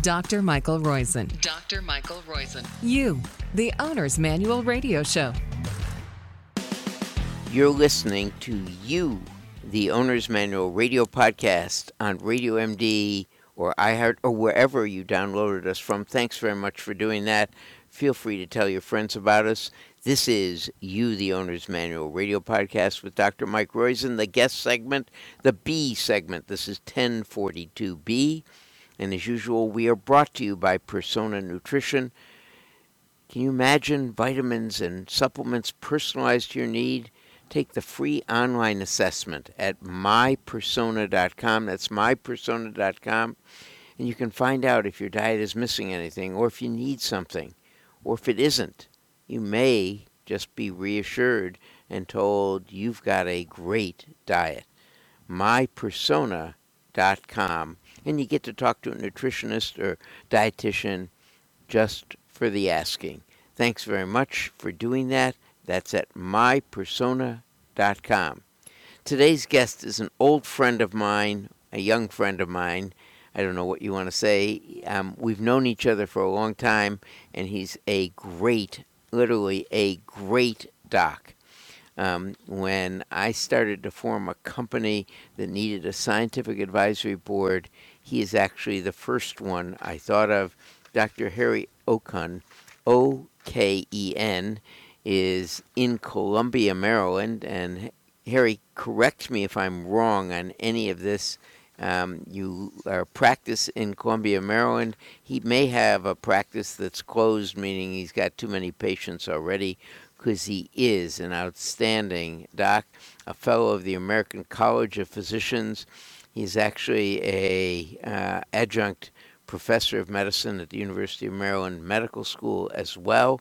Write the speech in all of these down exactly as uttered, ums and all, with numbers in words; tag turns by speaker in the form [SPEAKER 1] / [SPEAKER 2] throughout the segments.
[SPEAKER 1] Doctor Michael Roizen.
[SPEAKER 2] Doctor Michael Roizen.
[SPEAKER 1] You, the Owner's Manual Radio Show.
[SPEAKER 3] You're listening to You, the Owner's Manual Radio Podcast on Radio M D or iHeart or wherever you downloaded us from. Thanks very much for doing that. Feel free to tell your friends about us. This is You, the Owner's Manual Radio Podcast with Doctor Mike Roizen, the guest segment, the B segment. This is ten forty-two B. And as usual, we are brought to you by Persona Nutrition. Can you imagine vitamins and supplements personalized to your need? Take the free online assessment at my persona dot com. That's my persona dot com. And you can find out if your diet is missing anything or if you need something. Or if it isn't, you may just be reassured and told you've got a great diet. my persona dot com. And you get to talk to a nutritionist or dietitian just for the asking. Thanks very much for doing that. That's at my persona dot com. Today's guest is an old friend of mine, a young friend of mine. I don't know what you want to say. Um, we've known each other for a long time, and he's a great, literally a great doc. Um, when I started to form a company that needed a scientific advisory board, he is actually the first one I thought of. Doctor Harry Okun, O K E N, is in Columbia, Maryland. And Harry, correct me if I'm wrong on any of this. Um, you are practice in Columbia, Maryland. He may have a practice that's closed, meaning he's got too many patients already, because he is an outstanding doc, a fellow of the American College of Physicians. He's actually a uh, adjunct professor of medicine at the University of Maryland Medical School as well,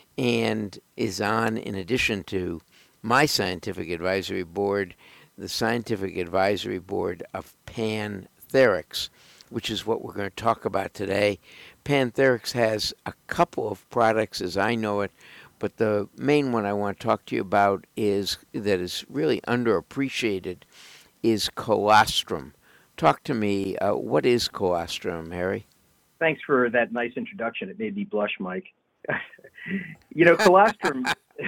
[SPEAKER 3] and is on, in addition to my scientific advisory board, the scientific advisory board of Pantherix, which is what we're going to talk about today. Pantherix has a couple of products as I know it, but the main one I want to talk to you about is that is really underappreciated is colostrum. Talk to me. Uh, what is colostrum, Harry?
[SPEAKER 4] Thanks for that nice introduction. It made me blush, Mike. you know, colostrum.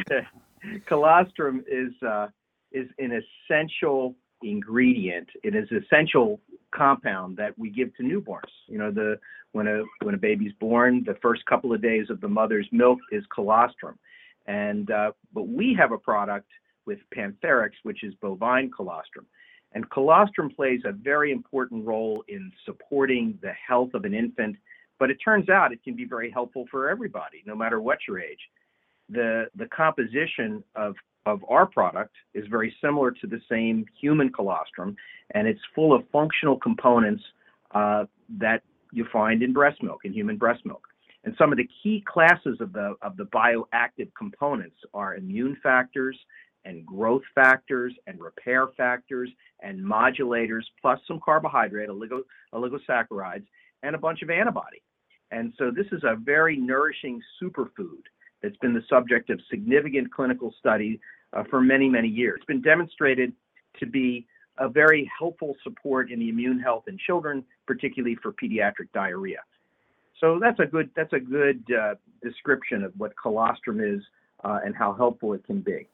[SPEAKER 4] colostrum is uh, is an essential ingredient. It is an essential compound that we give to newborns. You know, the when a when a baby's born, the first couple of days of the mother's milk is colostrum. And uh, but we have a product with Pantherix, which is bovine colostrum. And colostrum plays a very important role in supporting the health of an infant, but it turns out it can be very helpful for everybody, no matter what your age. The the composition of, of our product is very similar to the same human colostrum, and it's full of functional components uh, that you find in breast milk, in human breast milk. And some of the key classes of the of the bioactive components are immune factors and growth factors and repair factors and modulators, plus some carbohydrate, oligo, oligosaccharides, and a bunch of antibody. And so this is a very nourishing superfood that's been the subject of significant clinical study uh, for many, many years. It's been demonstrated to be a very helpful support in the immune health in children, particularly for pediatric diarrhea. So that's a good that's a good uh, description of what colostrum is uh, and how helpful it can be.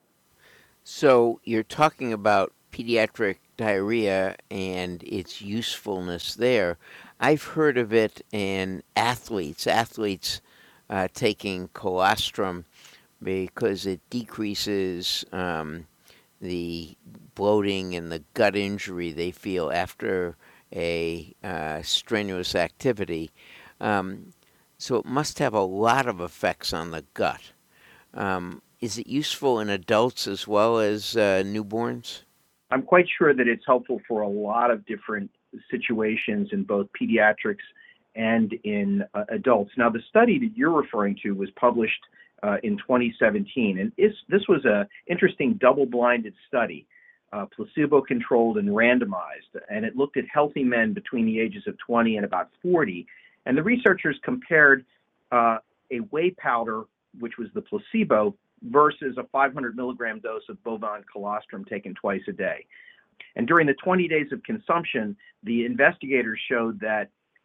[SPEAKER 3] So you're talking about pediatric diarrhea and its usefulness there. I've heard of it in athletes, athletes uh, taking colostrum because it decreases um, the bloating and the gut injury they feel after a uh, strenuous activity. Um, so it must have a lot of effects on the gut. Um, is it useful in adults as well as uh, newborns?
[SPEAKER 4] I'm quite sure that it's helpful for a lot of different situations in both pediatrics and in uh, adults. Now, the study that you're referring to was published uh, in twenty seventeen, and it's, this was an interesting double-blinded study, uh, placebo-controlled and randomized, and it looked at healthy men between the ages of twenty and about forty, and the researchers compared uh, a whey powder, which was the placebo, versus a five hundred milligram dose of bovine colostrum taken twice a day. And during the twenty days of consumption, the investigators showed that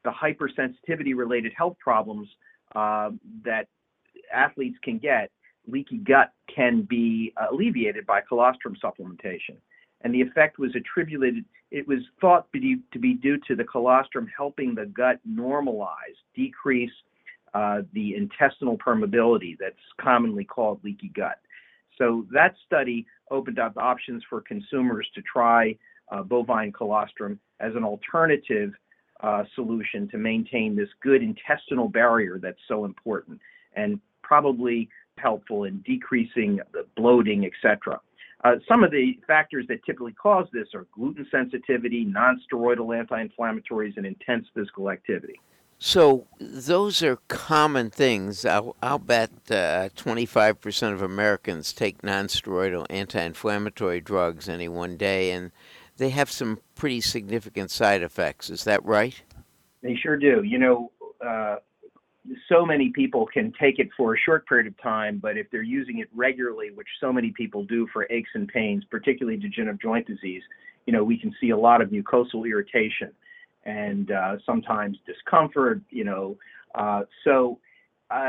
[SPEAKER 4] the hypersensitivity-related health problems uh, that athletes can get, leaky gut can be uh, alleviated by colostrum supplementation. And the effect was attributed, it was thought to be, to be due to the colostrum helping the gut normalize, decrease uh, the intestinal permeability that's commonly called leaky gut. So that study opened up options for consumers to try uh, bovine colostrum as an alternative uh, solution to maintain this good intestinal barrier that's so important and probably helpful in decreasing the bloating, et cetera. Uh, some of the factors that typically cause this are gluten sensitivity, non-steroidal anti-inflammatories, and intense physical activity.
[SPEAKER 3] So those are common things. I'll, I'll bet uh, twenty-five percent of Americans take non-steroidal anti-inflammatory drugs any one day, and they have some pretty significant side effects. Is that right?
[SPEAKER 4] They sure do. You know, uh, so many people can take it for a short period of time, but if they're using it regularly, which so many people do for aches and pains, particularly degenerative joint disease, you know, we can see a lot of mucosal irritation and uh, sometimes discomfort, you know. Uh, so uh,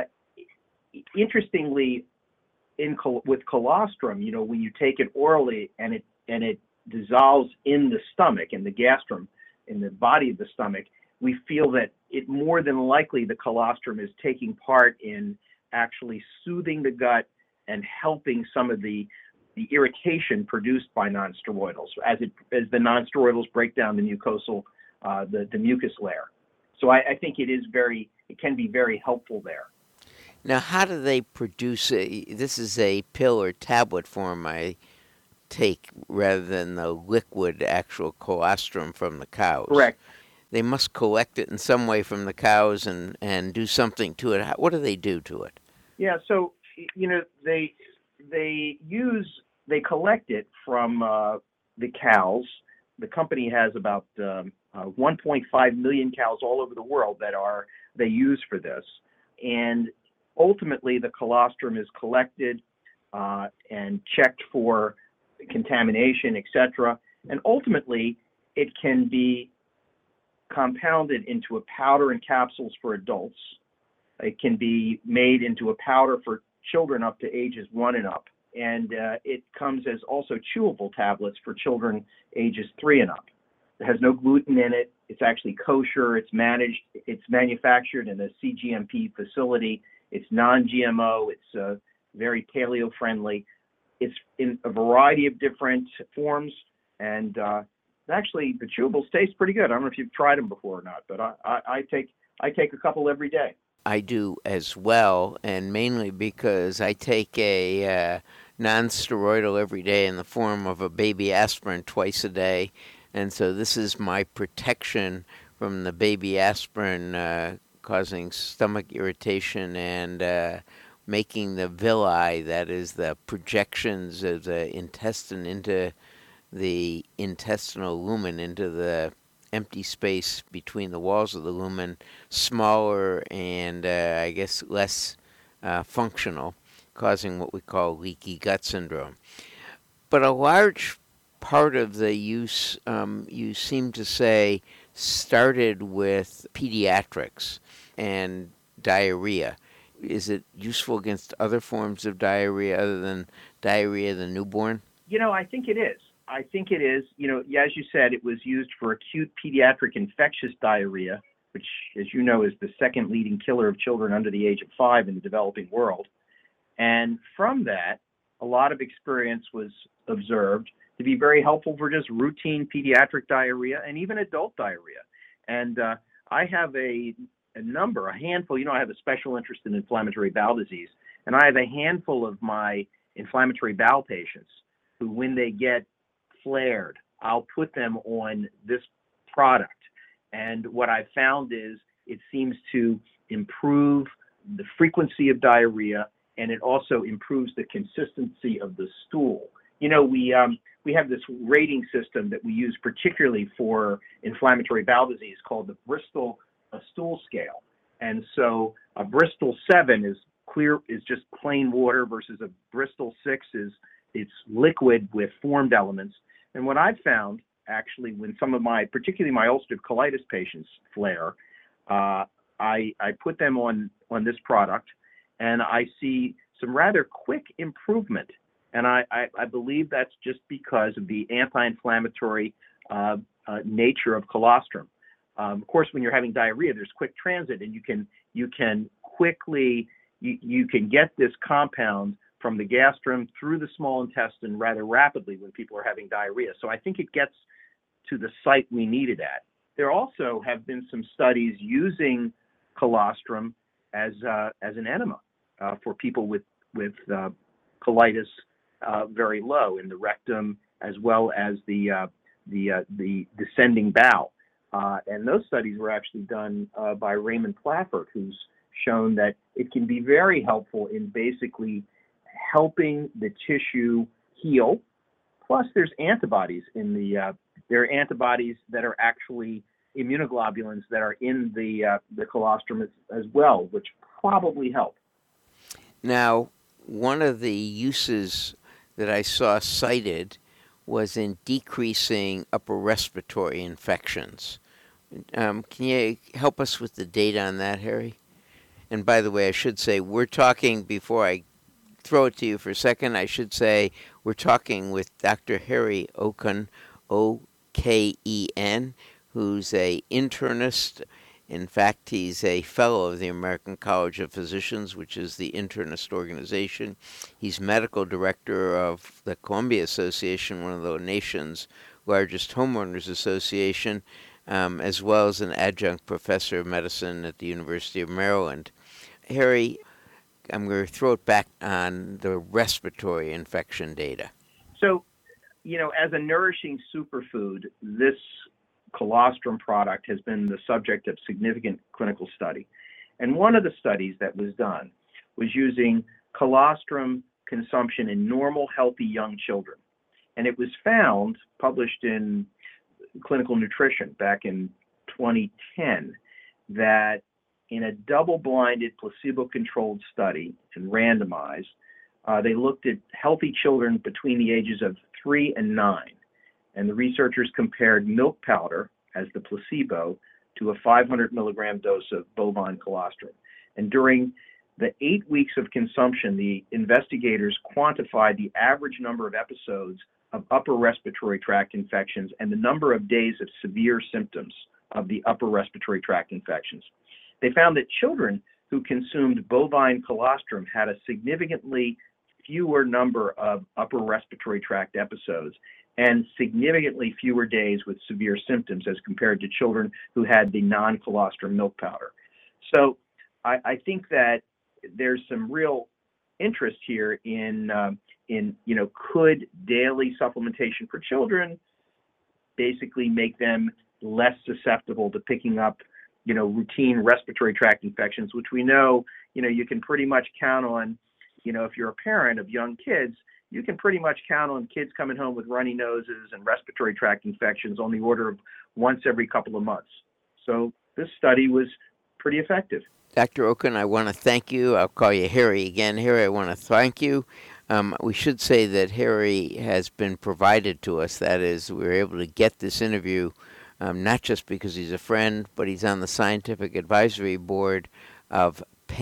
[SPEAKER 4] interestingly, in col- with colostrum, you know, when you take it orally and it and it dissolves in the stomach, in the gastrum, in the body of the stomach, we feel that it more than likely the colostrum is taking part in actually soothing the gut and helping some of the the irritation produced by nonsteroidals as it as the nonsteroidals break down the mucosal uh, the the mucus layer. So I, I think it is very it can be very helpful there.
[SPEAKER 3] Now, how do they produce a, this is a pill or tablet form I take rather than the liquid actual colostrum from the cows.
[SPEAKER 4] Correct.
[SPEAKER 3] They must collect it in some way from the cows and, and do something to it. How, what do they do to it?
[SPEAKER 4] Yeah, so, you know, they they use, they collect it from uh, the cows. The company has about um, uh, one point five million cows all over the world that are, they use for this. And ultimately, the colostrum is collected uh, and checked for contamination, et cetera. And ultimately, it can be compounded into a powder and capsules for adults. It can be made into a powder for children up to ages one and up. And uh, it comes as also chewable tablets for children ages three and up. It has no gluten in it. It's actually kosher. It's managed. It's manufactured in a C G M P facility. It's non-G M O. It's uh, very paleo-friendly. It's in a variety of different forms, and uh, actually the chewables taste pretty good. I don't know if you've tried them before or not, but I, I, I take I take a couple every day.
[SPEAKER 3] I do as well, and mainly because I take a uh, non-steroidal every day in the form of a baby aspirin twice a day, and so this is my protection from the baby aspirin uh, causing stomach irritation and uh, making the villi, that is the projections of the intestine into the intestinal lumen, into the empty space between the walls of the lumen, smaller and uh, I guess less uh, functional, causing what we call leaky gut syndrome. But a large part of the use, um, you seem to say, started with pediatrics and diarrhea. Is it useful against other forms of diarrhea other than diarrhea of the newborn?
[SPEAKER 4] You know, I think it is. I think it is. You know, as you said, it was used for acute pediatric infectious diarrhea, which, as you know, is the second leading killer of children under the age of five in the developing world. And from that, a lot of experience was observed to be very helpful for just routine pediatric diarrhea and even adult diarrhea. And uh, I have a, a number, a handful, you know, I have a special interest in inflammatory bowel disease, and I have a handful of my inflammatory bowel patients who, when they get flared, I'll put them on this product. And what I found is it seems to improve the frequency of diarrhea, and it also improves the consistency of the stool. You know, we um, we have this rating system that we use particularly for inflammatory bowel disease called the Bristol uh, stool scale. And so a Bristol seven is clear, is just plain water, versus a Bristol six is it's liquid with formed elements. And what I've found, actually, when some of my, particularly my ulcerative colitis patients flare, uh, I, I put them on, on this product, and I see some rather quick improvement. And I, I, I believe that's just because of the anti-inflammatory uh, uh, nature of colostrum. Um, of course, when you're having diarrhea, there's quick transit, and you can you can quickly you, you can get this compound from the gastrum through the small intestine rather rapidly when people are having diarrhea. So I think it gets to the site we need it at. There also have been some studies using colostrum as uh, as an enema uh, for people with with uh, colitis uh, very low in the rectum as well as the uh, the uh, the descending bowel. Uh, and those studies were actually done uh, by Raymond Plafford, who's shown that it can be very helpful in basically helping the tissue heal. Plus, there's antibodies in the uh, there are antibodies that are actually immunoglobulins that are in the uh, the colostrum as, as well, which probably help.
[SPEAKER 3] Now, one of the uses that I saw cited was in decreasing upper respiratory infections. Um, can you help us with the data on that, Harry? And by the way, I should say, we're talking, before I throw it to you for a second, I should say we're talking with Doctor Harry Oken, O K E N, who's a internist. In fact, he's a fellow of the American College of Physicians, which is the internist organization. He's medical director of the Columbia Association, one of the nation's largest homeowners association, um, as well as an adjunct professor of medicine at the University of Maryland. Harry, I'm going to throw it back on the respiratory infection data.
[SPEAKER 4] So, you know, as a nourishing superfood, this colostrum product has been the subject of significant clinical study. And one of the studies that was done was using colostrum consumption in normal, healthy young children. And it was found, published in Clinical Nutrition back in twenty ten, that in a double-blinded, placebo-controlled study and randomized, uh, they looked at healthy children between the ages of three and nine. And the researchers compared milk powder as the placebo to a five hundred milligram dose of bovine colostrum. And during the eight weeks of consumption, the investigators quantified the average number of episodes of upper respiratory tract infections and the number of days of severe symptoms of the upper respiratory tract infections. They found that children who consumed bovine colostrum had a significantly fewer number of upper respiratory tract episodes and significantly fewer days with severe symptoms as compared to children who had the non-colostrum milk powder. So I, I think that there's some real interest here in, um, in, you know, could daily supplementation for children basically make them less susceptible to picking up, you know, routine respiratory tract infections, which we know, you know, you can pretty much count on, you know, if you're a parent of young kids, you can pretty much count on kids coming home with runny noses and respiratory tract infections on the order of once every couple of months. So this study was pretty effective.
[SPEAKER 3] Doctor Oken, I want to thank you. I'll call you Harry again. Harry, I want to thank you. Um, we should say that Harry has been provided to us. That is, we were able to get this interview um, not just because he's a friend, but he's on the scientific advisory board of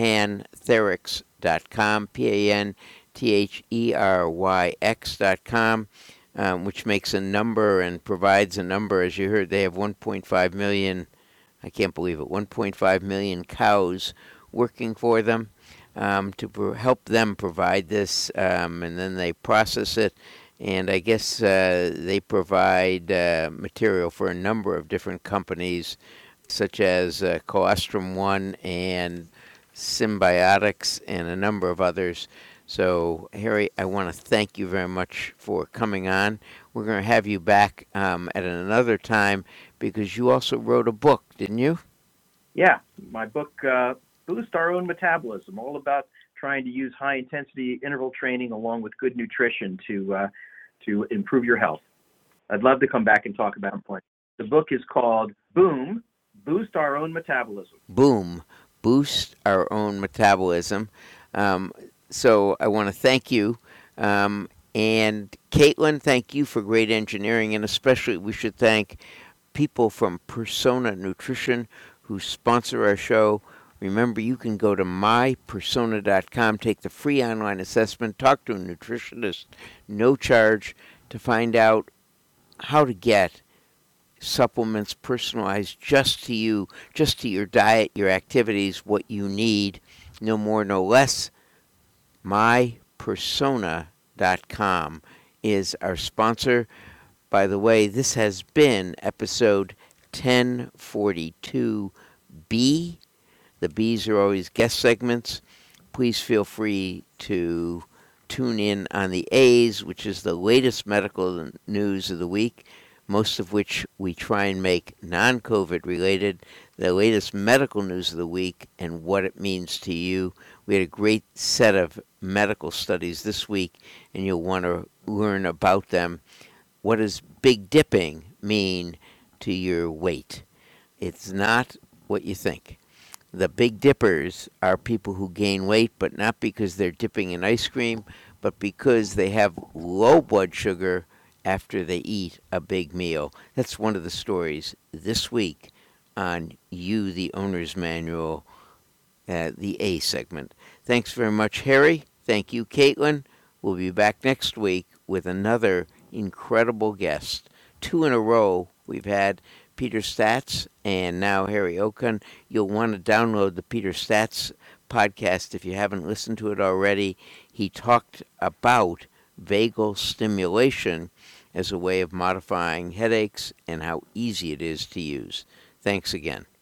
[SPEAKER 3] pantherix dot com, P A N T H E R Y X dot com, um, which makes a number and provides a number. As you heard, they have one point five million, I can't believe it, one point five million cows working for them um, to pro- help them provide this, um, and then they process it. And I guess uh, they provide uh, material for a number of different companies, such as uh, Colostrum One and Symbiotics and a number of others. So, Harry, I want to thank you very much for coming on. We're going to have you back um, at another time because you also wrote a book, didn't you?
[SPEAKER 4] Yeah, my book, uh, Boost Our Own Metabolism, all about trying to use high-intensity interval training along with good nutrition to uh, to improve your health. I'd love to come back and talk about it. The book is called Boom, Boost Our Own Metabolism.
[SPEAKER 3] Boom, Boost Our Own Metabolism. Um, so I want to thank you. Um, and Caitlin, thank you for great engineering. And especially we should thank people from Persona Nutrition who sponsor our show. Remember, you can go to my persona dot com, take the free online assessment, talk to a nutritionist, no charge, to find out how to get supplements personalized just to you, just to your diet, your activities, what you need, no more, no less. my persona dot com is our sponsor. By the way, this has been episode ten forty-two B. The B's are always guest segments. Please feel free to tune in on the A's, which is the latest medical news of the week, most of which we try and make non-COVID related, the latest medical news of the week and what it means to you. We had a great set of medical studies this week, and you'll want to learn about them. What does big dipping mean to your weight? It's not what you think. The big dippers are people who gain weight, but not because they're dipping in ice cream, but because they have low blood sugar after they eat a big meal. That's one of the stories this week on You, the Owner's Manual, uh, the A segment. Thanks very much, Harry. Thank you, Caitlin. We'll be back next week with another incredible guest. Two in a row we've had Peter Staats and now Harry Okun. You'll want to download the Peter Staats podcast if you haven't listened to it already. He talked about vagal stimulation as a way of modifying headaches and how easy it is to use. Thanks again.